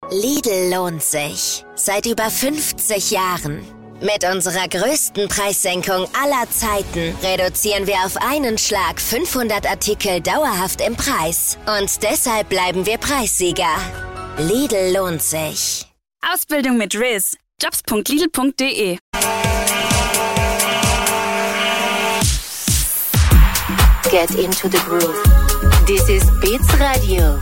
Lidl lohnt sich. Seit über 50 Jahren. Mit unserer größten Preissenkung aller Zeiten reduzieren wir auf einen Schlag 500 Artikel dauerhaft im Preis. Und deshalb bleiben wir Preissieger. Lidl lohnt sich. Ausbildung mit Riz. Jobs.lidl.de. Get into the groove. This is Beats Radio.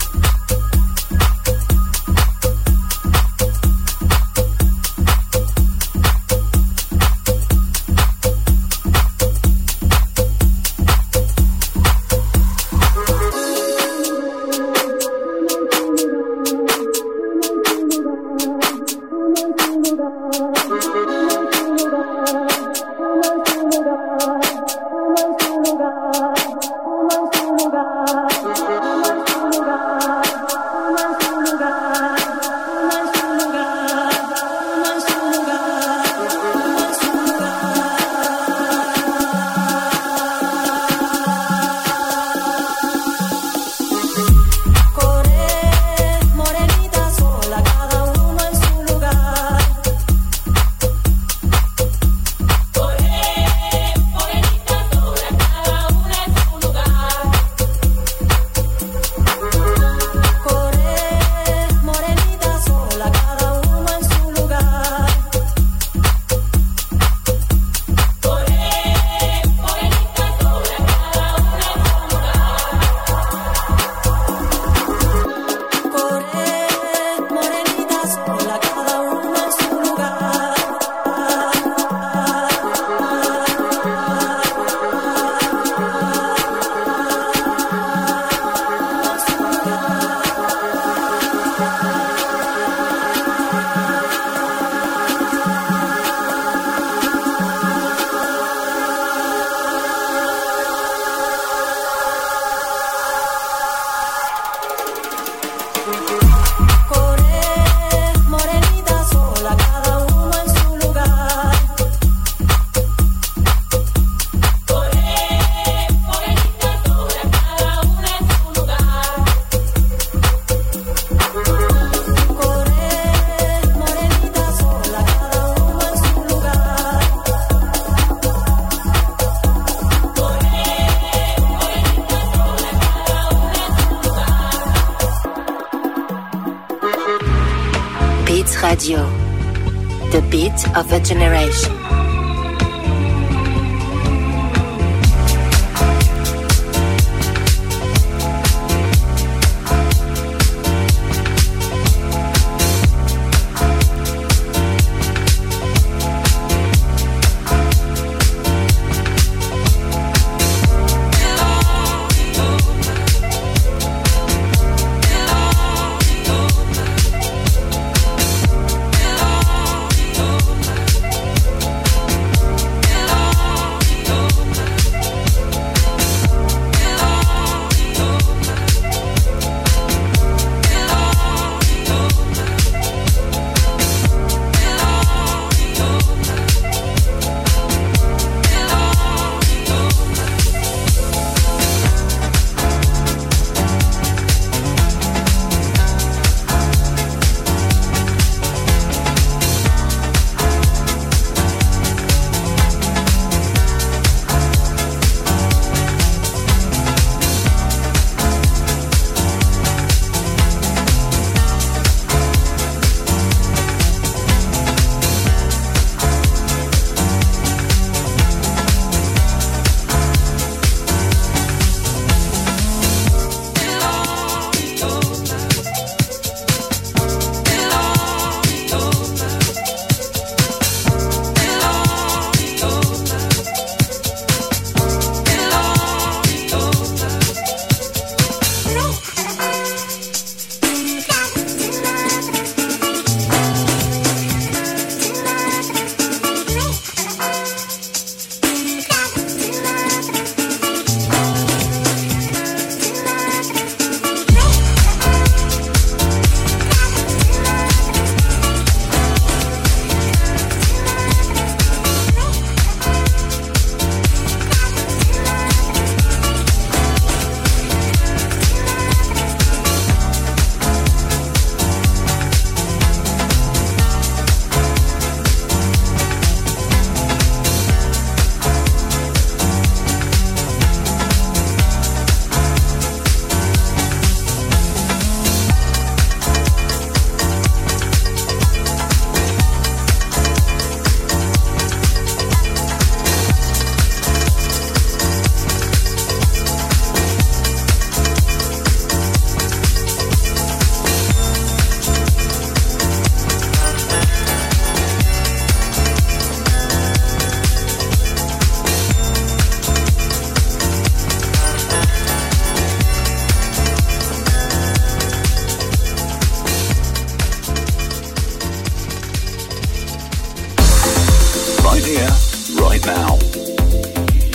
Radio, the beat of a generation.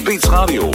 Beats Radio.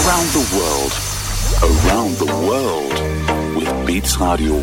Around the world. Around the world. With Beats Radio.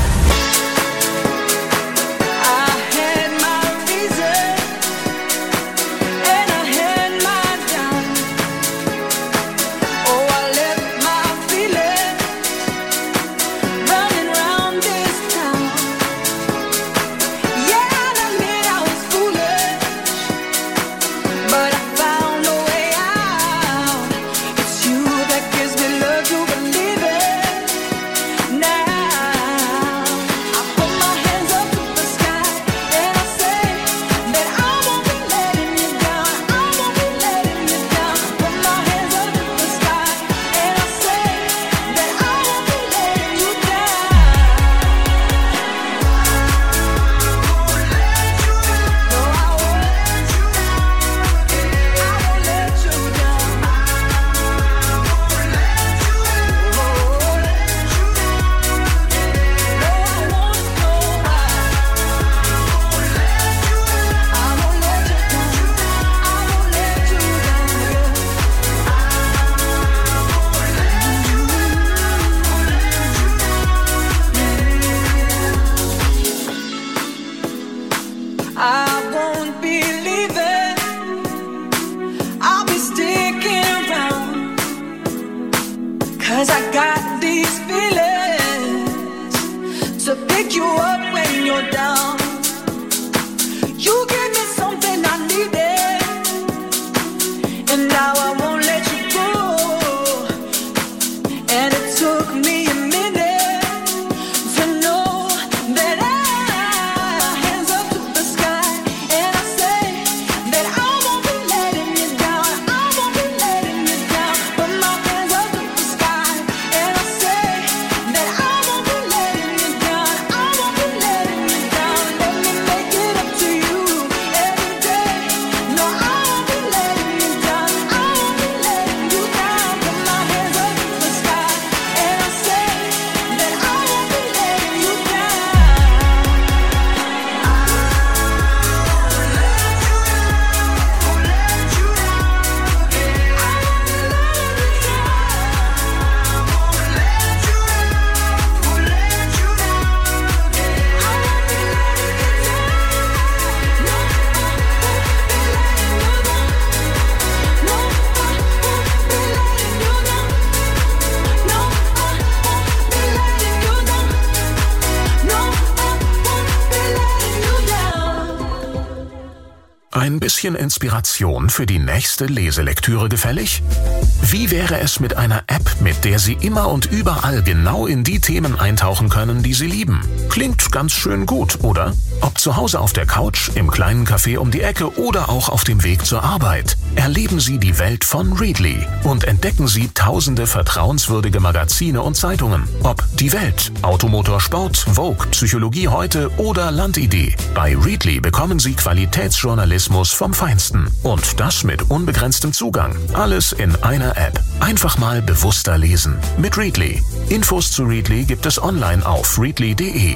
Ein bisschen Inspiration für die nächste Leselektüre gefällig? Wie wäre es mit einer App, mit der Sie immer und überall genau in die Themen eintauchen können, die Sie lieben? Klingt ganz schön gut, oder? Ob zu Hause auf der Couch, im kleinen Café um die Ecke oder auch auf dem Weg zur Arbeit. Erleben Sie die Welt von Readly und entdecken Sie tausende vertrauenswürdige Magazine und Zeitungen. Ob Die Welt, Automotor Sport, Vogue, Psychologie heute oder Landidee. Bei Readly bekommen Sie Qualitätsjournalismus vom Feinsten. Und das mit unbegrenztem Zugang. Alles in einer App. Einfach mal bewusster lesen. Mit Readly. Infos zu Readly gibt es online auf readly.de.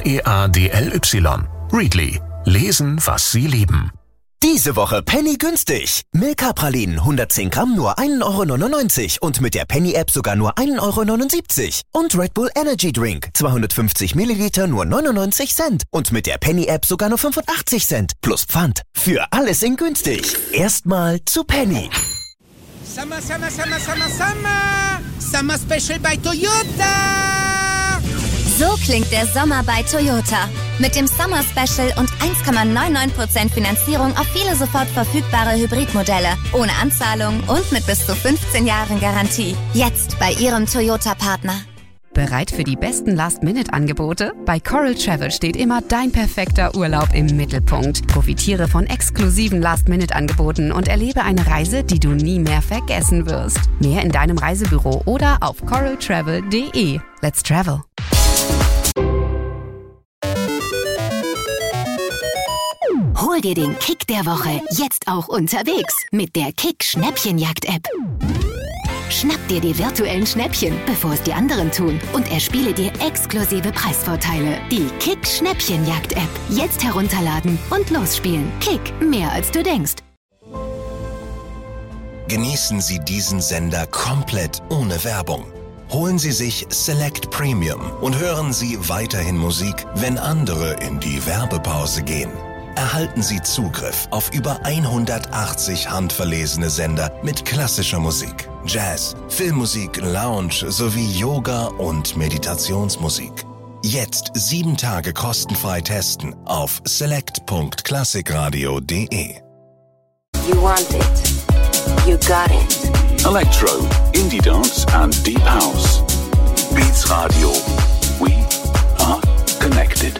READLY. Readly. Lesen, was Sie lieben. Diese Woche Penny günstig. Milka-Pralinen 110 Gramm nur 1,99 € und mit der Penny-App sogar nur 1,79 € Und Red Bull Energy Drink 250 Milliliter nur 99 Cent und mit der Penny-App sogar nur 85 Cent plus Pfand. Für alles in günstig. Erstmal zu Penny. Summer, summer, summer, summer, summer. Summer Special bei Toyota. So klingt der Sommer bei Toyota. Mit dem Summer Special und 1,99% Finanzierung auf viele sofort verfügbare Hybridmodelle. Ohne Anzahlung und mit bis zu 15 Jahren Garantie. Jetzt bei Ihrem Toyota-Partner. Bereit für die besten Last-Minute-Angebote? Bei Coral Travel steht immer dein perfekter Urlaub im Mittelpunkt. Profitiere von exklusiven Last-Minute-Angeboten und erlebe eine Reise, die du nie mehr vergessen wirst. Mehr in deinem Reisebüro oder auf coraltravel.de. Let's travel! Hol dir den Kick der Woche jetzt auch unterwegs mit der Kick-Schnäppchenjagd-App. Schnapp dir die virtuellen Schnäppchen, bevor es die anderen tun, und erspiele dir exklusive Preisvorteile. Die Kick-Schnäppchenjagd-App. Jetzt herunterladen und losspielen. Kick, mehr als du denkst. Genießen Sie diesen Sender komplett ohne Werbung. Holen Sie sich Select Premium und hören Sie weiterhin Musik, wenn andere in die Werbepause gehen. Erhalten Sie Zugriff auf über 180 handverlesene Sender mit klassischer Musik, Jazz, Filmmusik, Lounge sowie Yoga- und Meditationsmusik. Jetzt 7 Tage kostenfrei testen auf select.classicradio.de. You want it. You got it. Electro, Indie Dance and Deep House. Beats Radio. We are connected.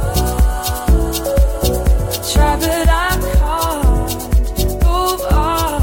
Try, but I can't move on.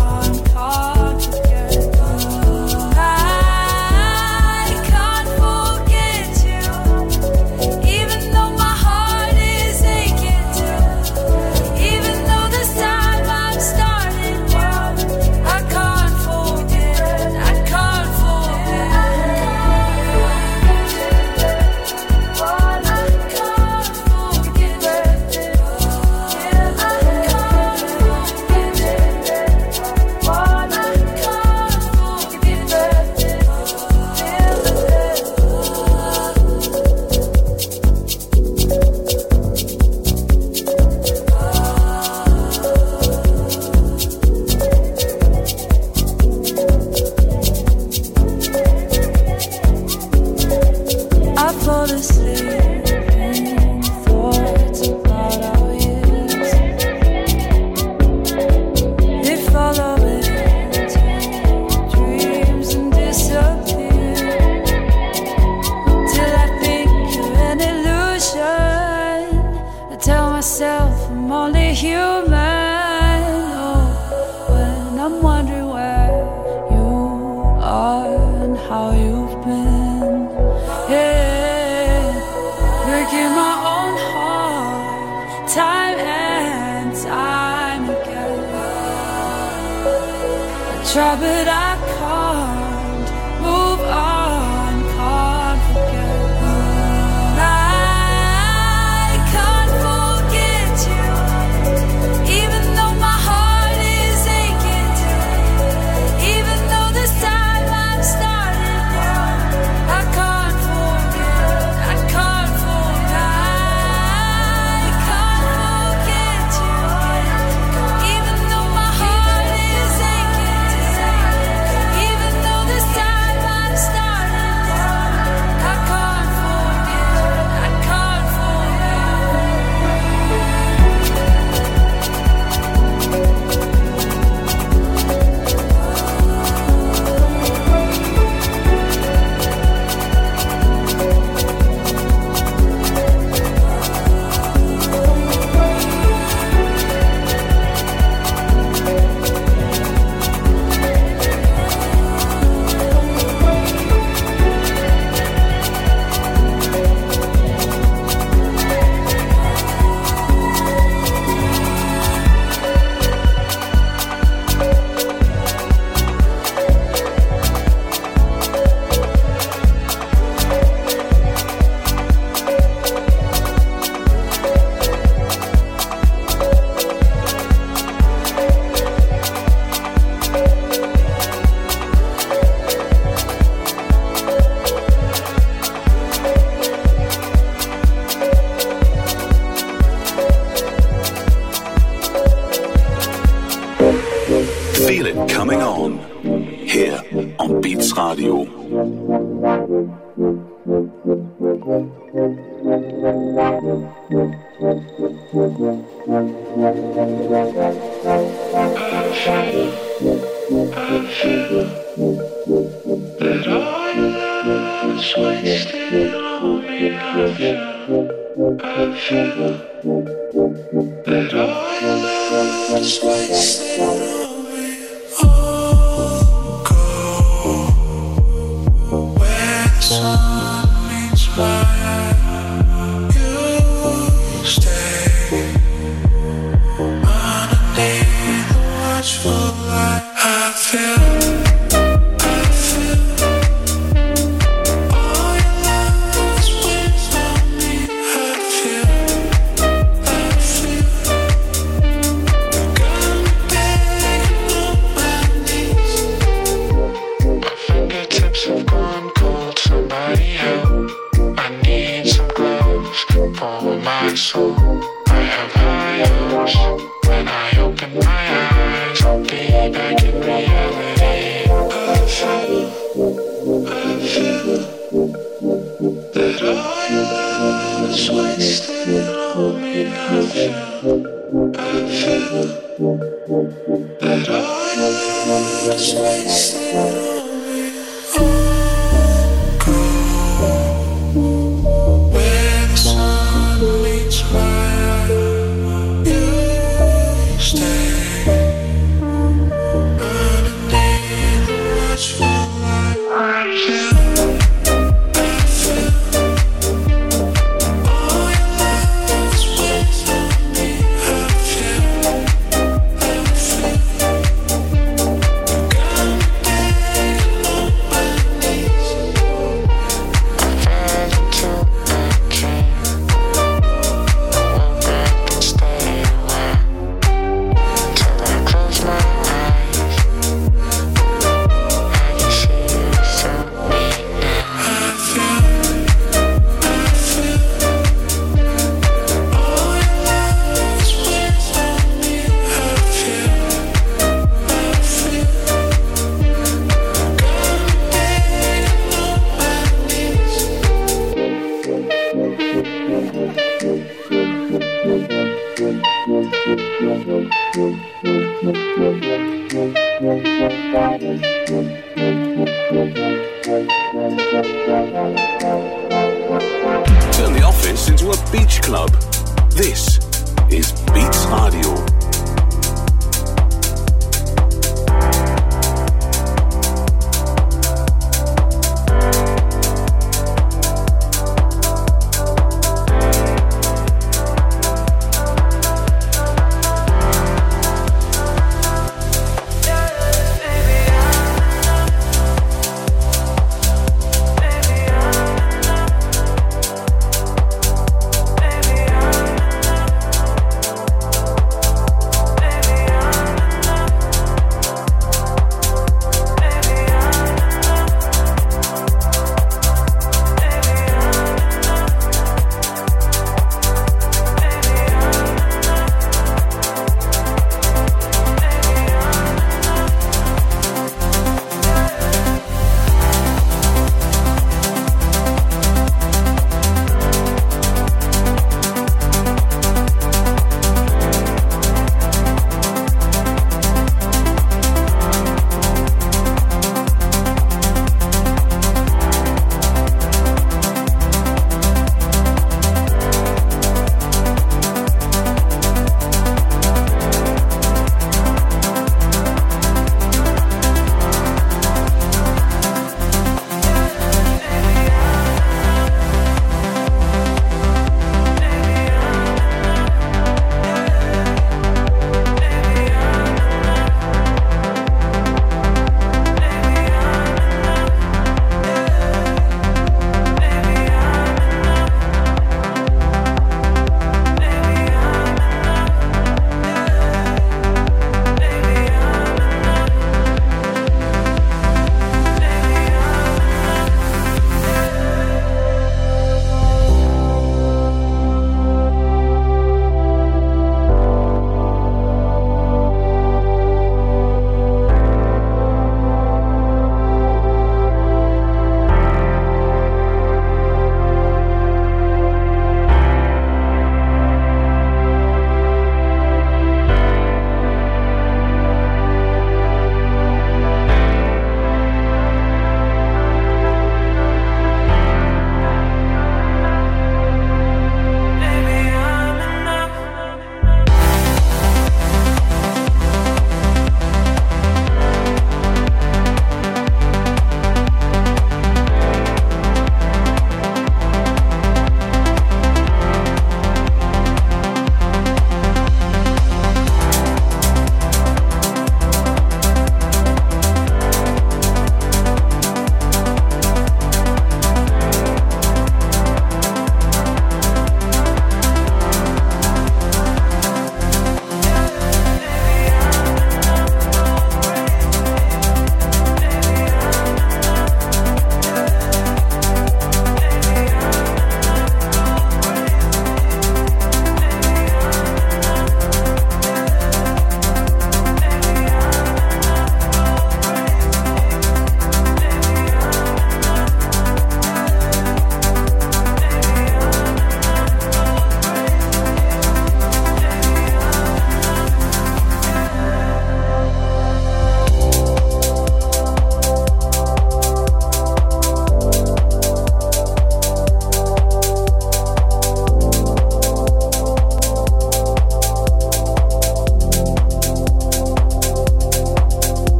try but I can't move on, can't forget. I can't forget you, even though my heart is aching too. Even though this time I'm starting now, I can't forget, I can't forget, I can't forget you. Even though my heart is aching too, even though this time I'm starting now, I can't forget, I can't Feel it coming on here on Beats Radio. Turn the office into a beach club. This is Beats Radio. baby.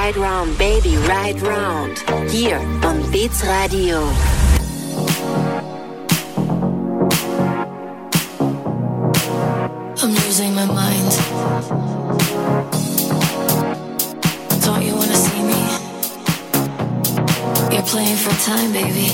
Ride round, baby, ride round. Hier on Beats Radio. I'm losing my mind. Don't you wanna see me? You're playing for time, baby.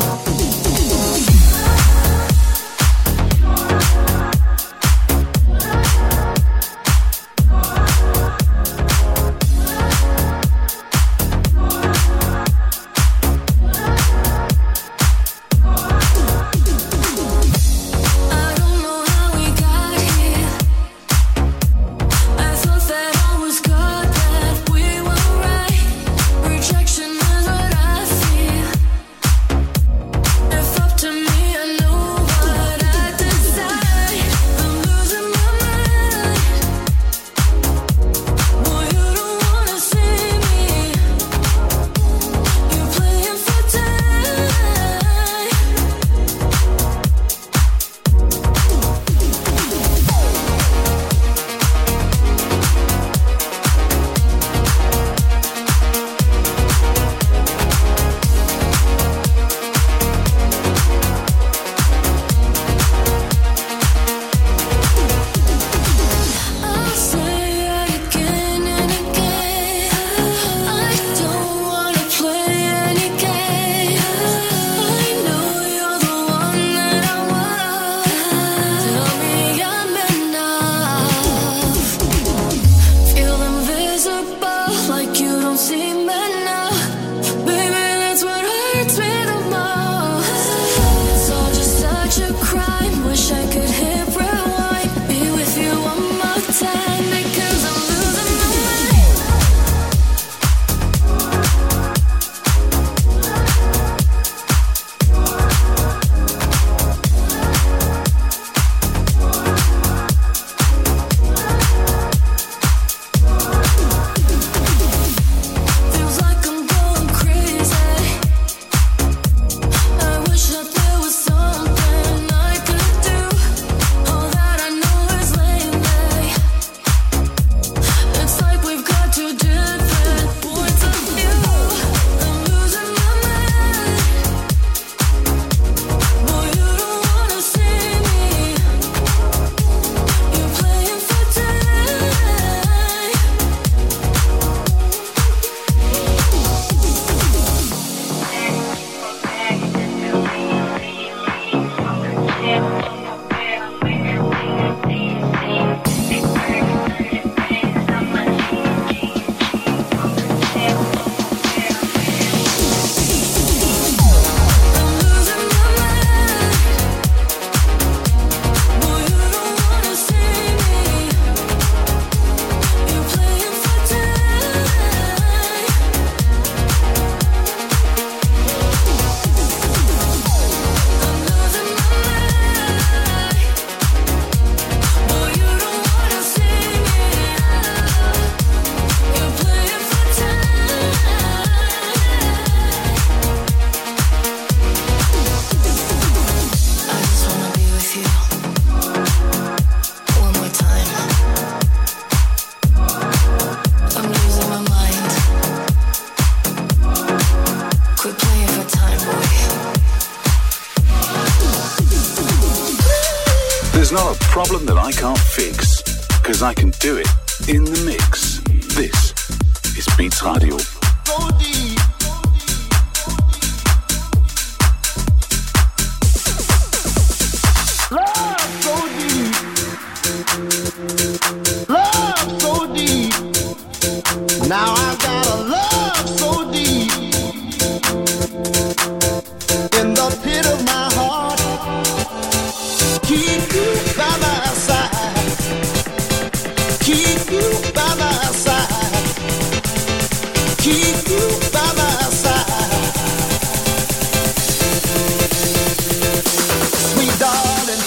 There's not a problem that I can't fix, because I can do it in the mix. This is Beats Radio. Love so deep. Now I've got a love so deep in the pit of my heart. Keep you by my side. Keep you by my side. Keep you by my side. Sweet darling.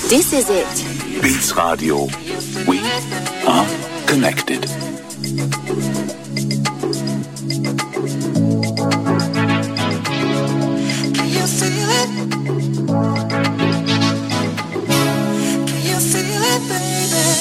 This is it. Beats Radio. We are connected. Can you feel it? Can you feel it, baby?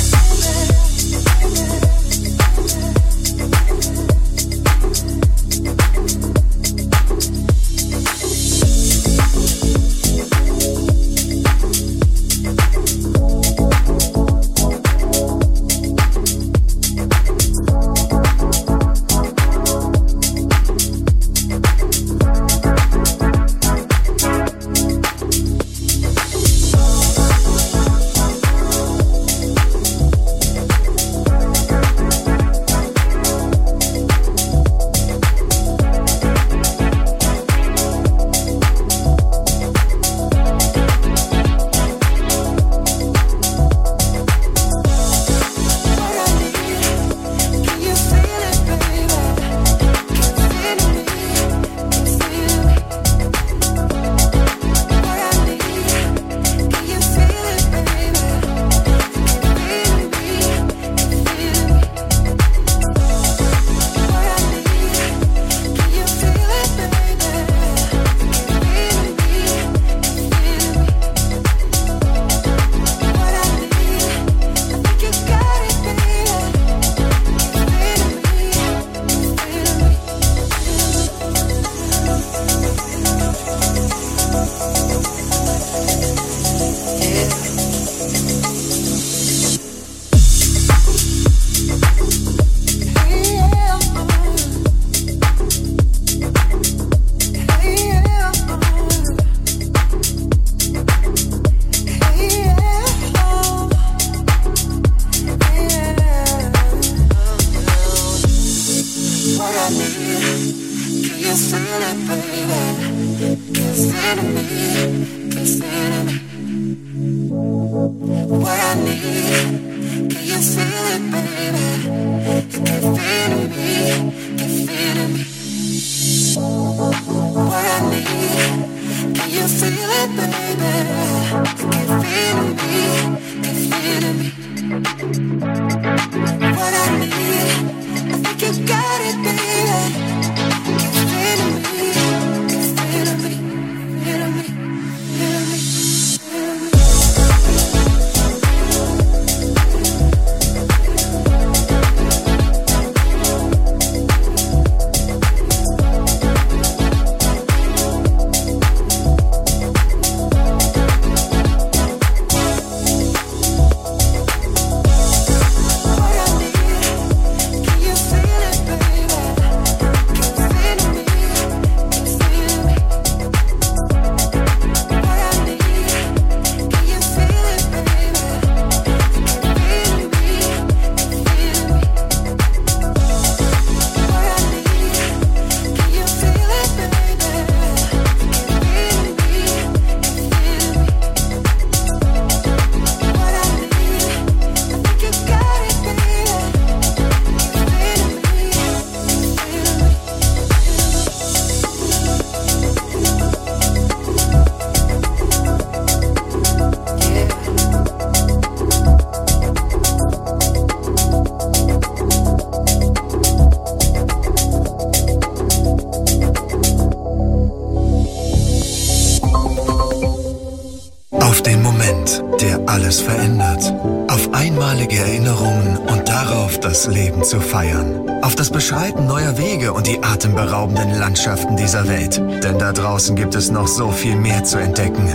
alles verändert. Auf einmalige Erinnerungen und darauf, das Leben zu feiern. Auf das Beschreiten neuer Wege und die atemberaubenden Landschaften dieser Welt. Denn da draußen gibt es noch so viel mehr zu entdecken.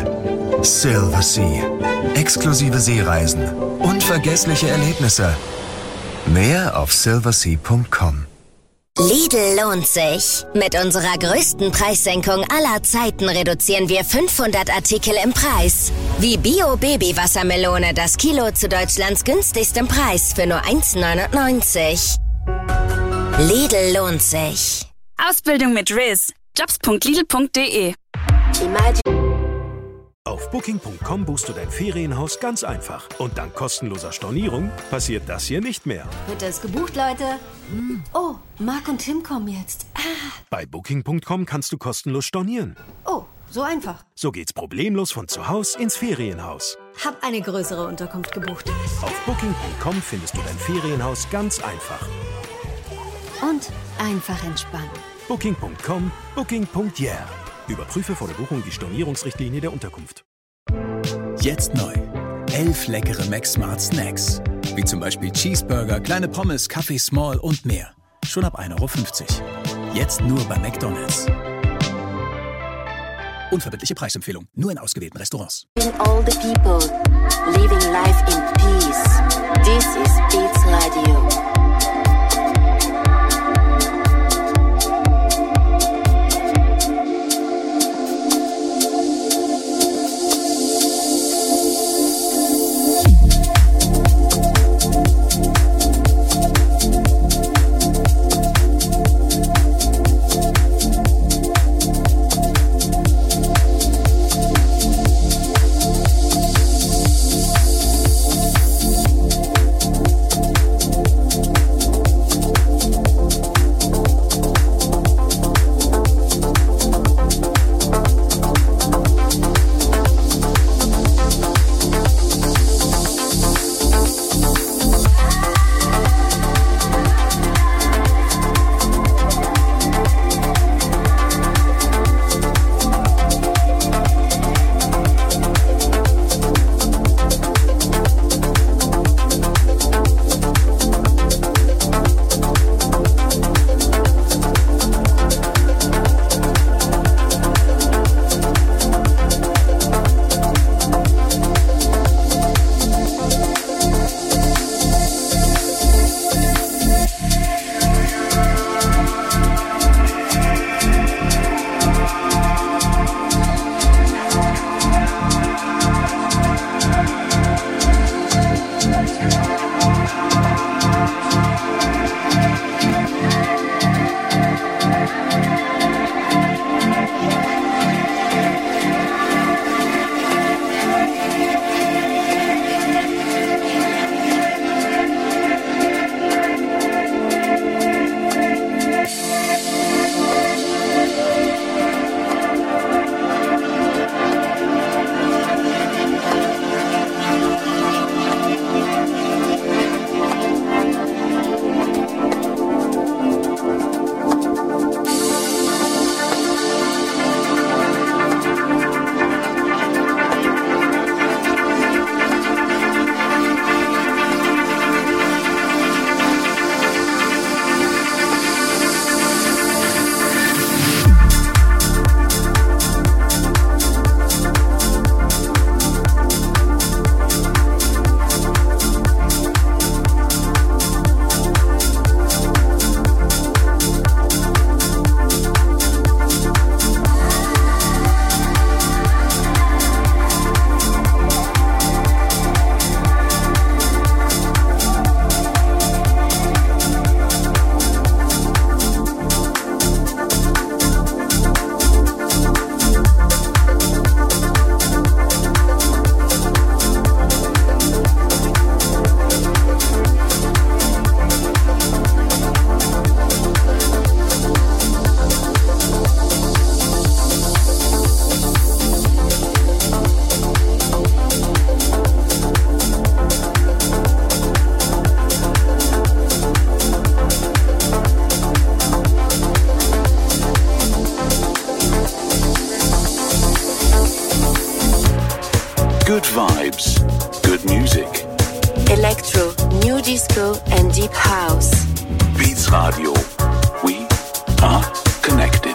Silversea. Exklusive Seereisen. Unvergessliche Erlebnisse. Mehr auf silversea.com. Lidl lohnt sich. Mit unserer größten Preissenkung aller Zeiten reduzieren wir 500 Artikel im Preis. Wie Bio-Baby-Wassermelone, das Kilo zu Deutschlands günstigstem Preis für nur 1,99. Lidl lohnt sich. Ausbildung mit Riz. Jobs.lidl.de. Auf Booking.com buchst du dein Ferienhaus ganz einfach. Und dank kostenloser Stornierung passiert das hier nicht mehr. Wird es gebucht, Leute? Oh, Marc und Tim kommen jetzt. Bei Booking.com kannst du kostenlos stornieren. Oh, so einfach. So geht's problemlos von zu Hause ins Ferienhaus. Hab eine größere Unterkunft gebucht. Auf Booking.com findest du dein Ferienhaus ganz einfach. Und einfach entspannen. Booking.com, Booking.yeah. Überprüfe vor der Buchung die Stornierungsrichtlinie der Unterkunft. Jetzt neu. 11 leckere Max Smart Snacks. Wie zum Beispiel Cheeseburger, kleine Pommes, Kaffee Small und mehr. Schon ab 1,50 €. Jetzt nur bei McDonald's. Unverbindliche Preisempfehlung. Nur in ausgewählten Restaurants. All the people living life in peace. This is Beats Radio. Good vibes, good music. Electro, new disco and deep house. Beats Radio. We are connected.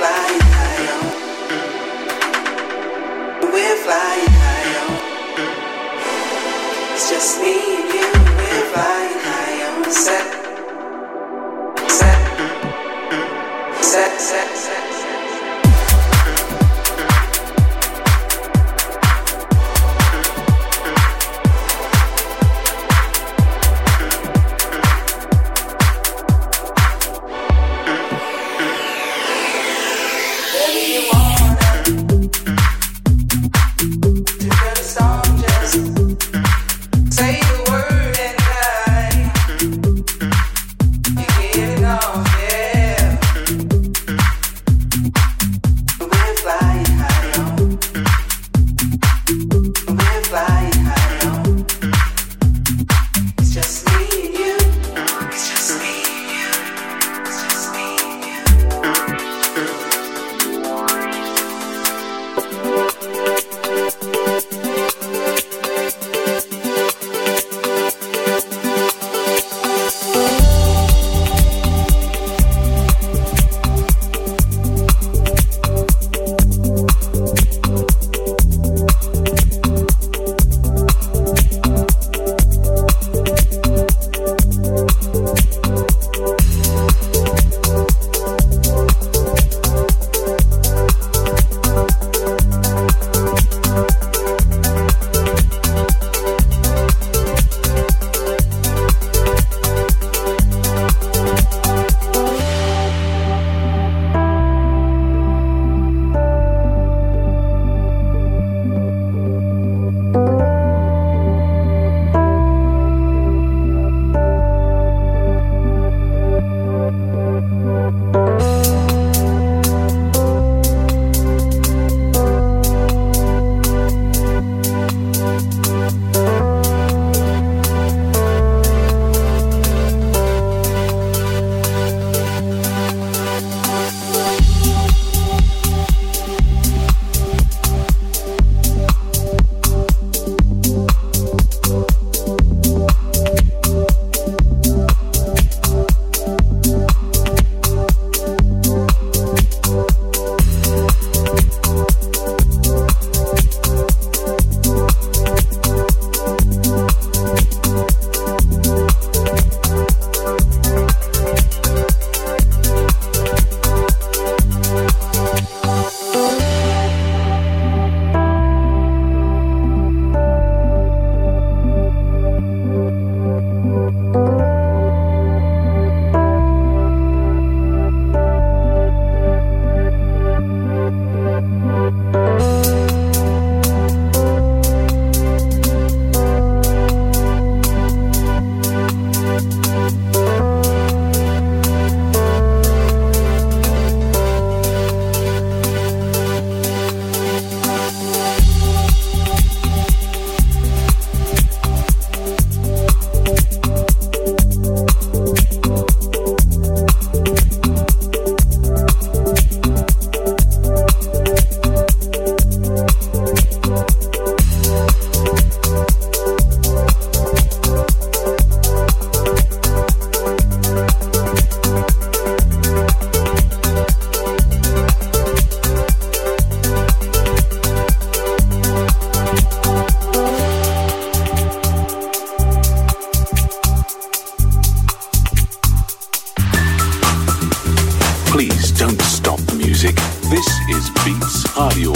Radio.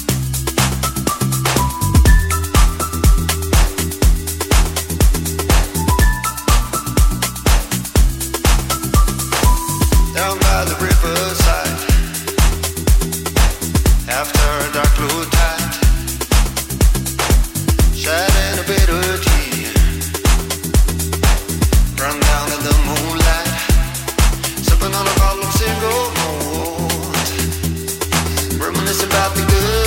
Down by the riverside, after a dark blue tide, shedding a bitter tea, run down in the moonlight, sipping on a bottle of single malt, reminiscing about the good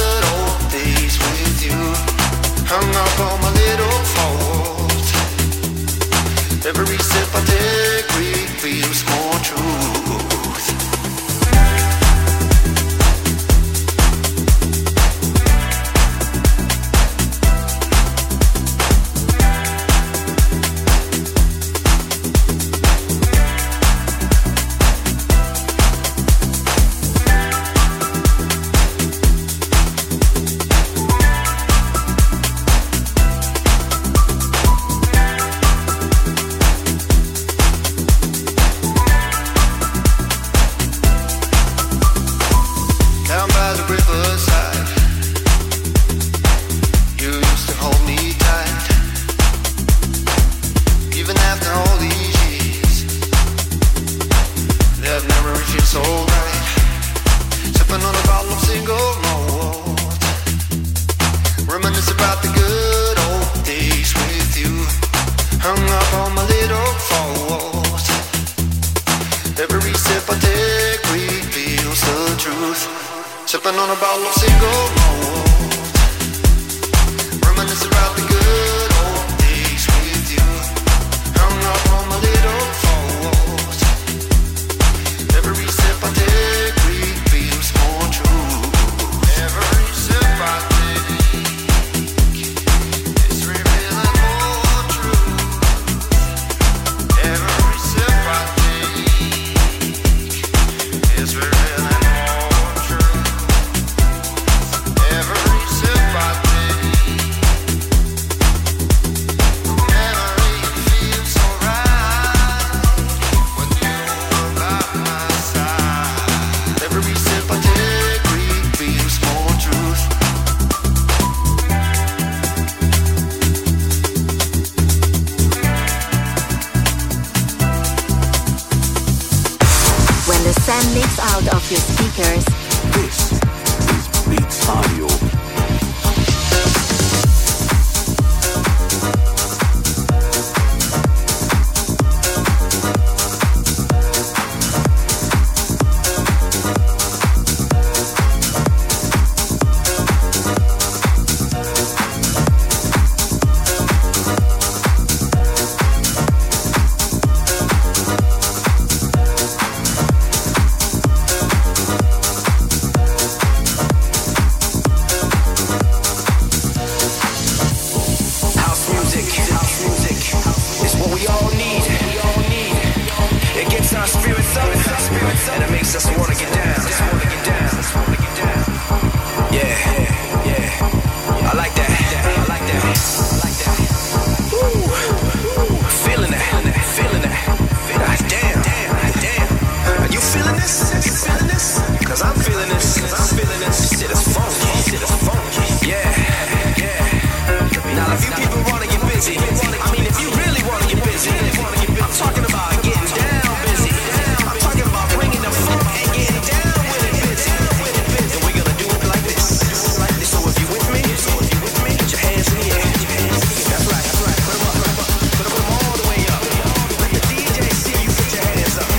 truth. Sipping on a bottle of single malt, reminiscing about the good old days with you. Hung up on my little fault. Every sip I take reveals more true. Every sip I take is revealing more true. Every sip I take is revealing more true. Every sip I take, never even feels so right when you're by my side. Every sip I take reveals more truth. When the sun leaks out of your speakers, This is Beats Radio. House music is what we all need. It gets our spirits up and it makes us wanna get down. Yeah. I like that. Woo. Feeling that. Damn. Are you feeling this? Cause I'm feeling this. Shit is funky. Yeah. Now if you people wanna get busy, I mean if you really wanna get busy, I'm talking about getting down busy. I'm talking about bringing the funk and getting down with it busy. And we're gonna do it like this. So if you with me, put your hands in the air. That's right. Put them all the way up. Let the DJ see you put your hands up.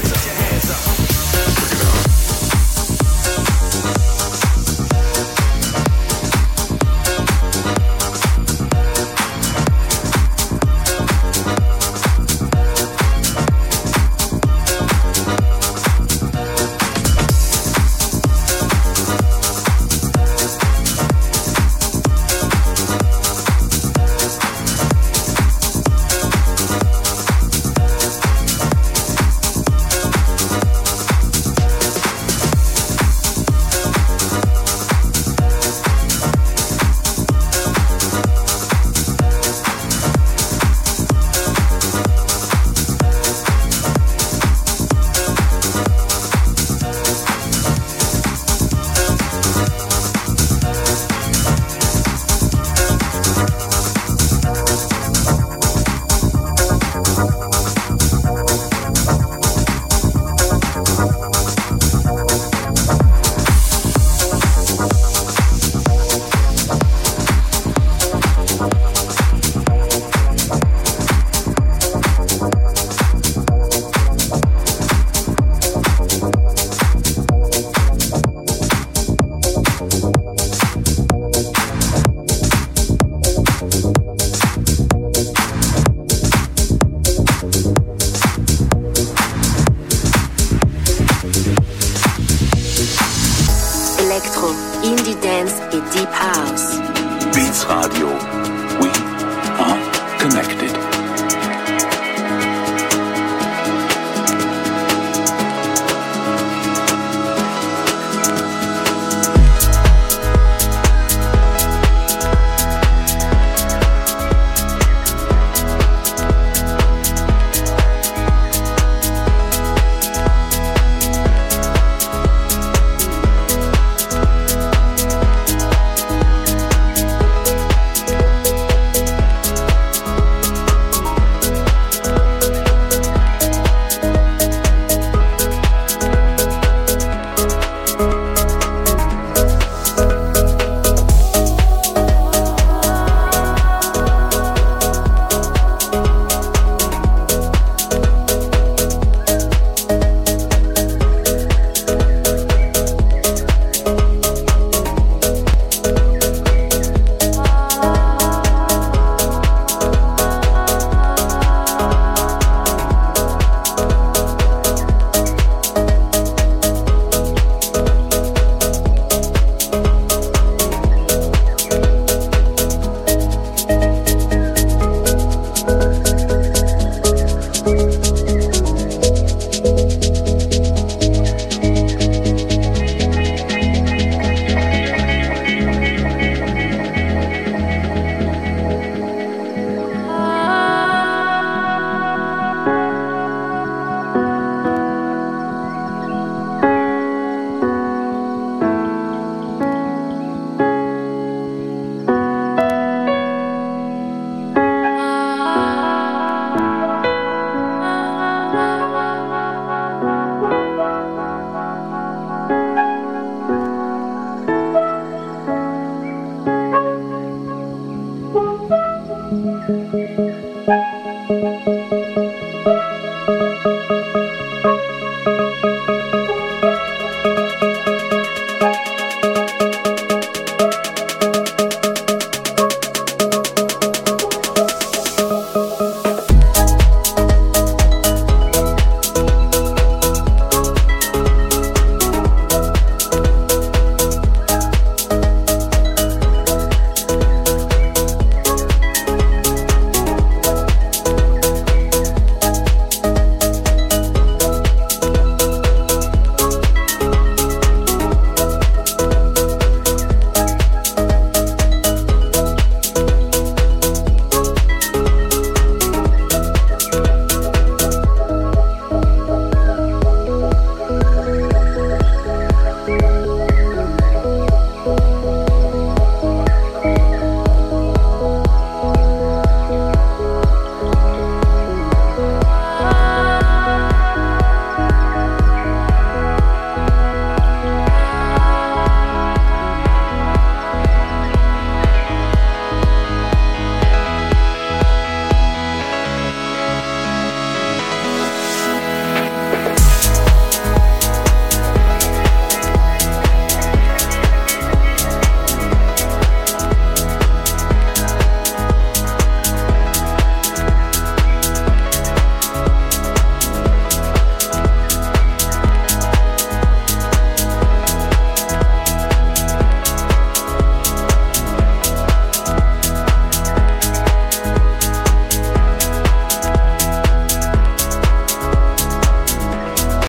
Electro, Indie Dance et Deep House. Beats Radio. We are connected.